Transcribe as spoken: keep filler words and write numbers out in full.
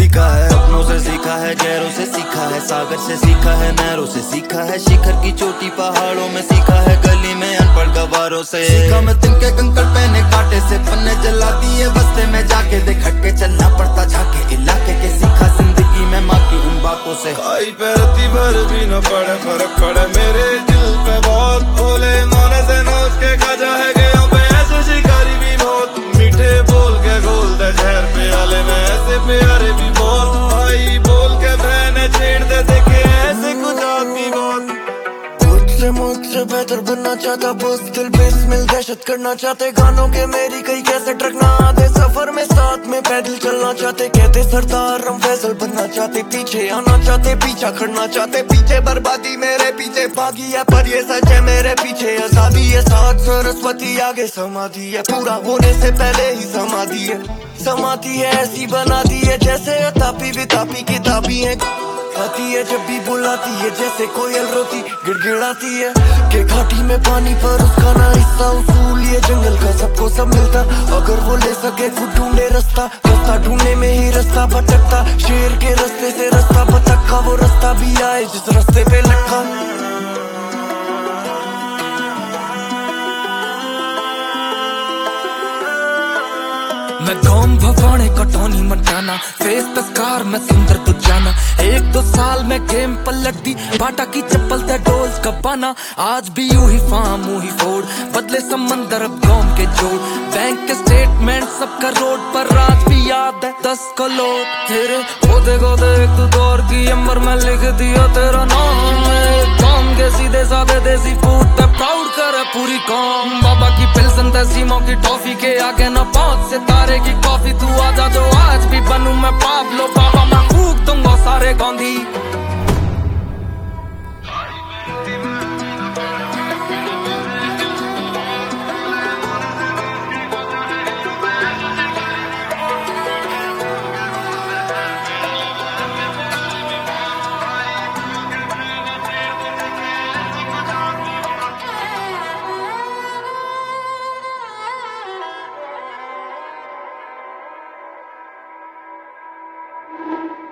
सीखा है, अपनों से सीखा है, गैरों से सीखा है, सागर से सीखा है, नहरों से सीखा है, शिखर की चोटी पहाड़ों में सीखा है, गली में अनपढ़ गवारों से सीखा मैं तिनके कंकड़ पहने कांटे से पन्ने जला दिए बस्ते में जाके देख हटके चलना पड़ता झाके इलाके के सीखा जिंदगी में माँ की उन बातों से आई पैरती भर भी न पड़े फर्क पड़े मेरे दिल पे बहुत भोले मोने से नोच के खजा है गया पे ऐसे शिकारी भी बहुत मीठे बोल के घोल दे जहर पे आले में ऐसे प्यारे भी बहुत भाई बोल के बहने छेड़ दे देखे ऐसे कुछ आदमी बहुत मुझसे मुझसे बेहतर बनना चाहता बस दिल बेसमिल दहशत करना चाहते गानों के मेरी कई कैसे ट्रकना आते सफर में साथ में पैदल चलना चाहते कहते सरदार हम फैसल बनना चाहते पीछे आना चाहते पीछा करना चाहते पीछे बर्बादी मेरे पीछे भागी है पर ये सच है मेरे पीछे आजादी है साथ सरस्वती आगे समाधि है पूरा होने से पहले ही समाधि है समाधि है ऐसी बना दी है जैसे तापी भी तापी किताबी है आती है जब भी बुलाती है जैसे कोयल रोती गिड़गिड़ाती है के घाटी में पानी पर उसका ना हिस्सा उसूल ये जंगल का सबको सब मिलता अगर वो ले सके खुद ढूंढे रास्ता रास्ता ढूंढने में ही रास्ता भटकता शेर के रास्ते से रास्ता भटका वो रास्ता भी आए जिस रास्ते पे लटका मैं कौन भवाने कटौनी मटाना फेस तस्कार में सुंदर तू जाना एक दो साल में गेम पलट दी बाटा की चप्पल ते डोल्स का पाना आज भी यू ही फार्म यू ही फोड़ बदले समंदर अब कौम के जोड़ बैंक के स्टेटमेंट सबका रोड पर आज भी याद है दस करोड़ तेरे खोदे खोदे एक दो दौर की अमर में लिख दिया तेरा नाम कौम के सीधे साधे देसी फूड पे प्राउड करे पूरी कौम बाबा की पिल्सन तसीमों की टॉफी के आगे न पहुंच सितारे की कॉफी तू आजा जो आज भी बनूं मैं पाब्लो बाबा मैं फूक दूंगा सारे गांधी you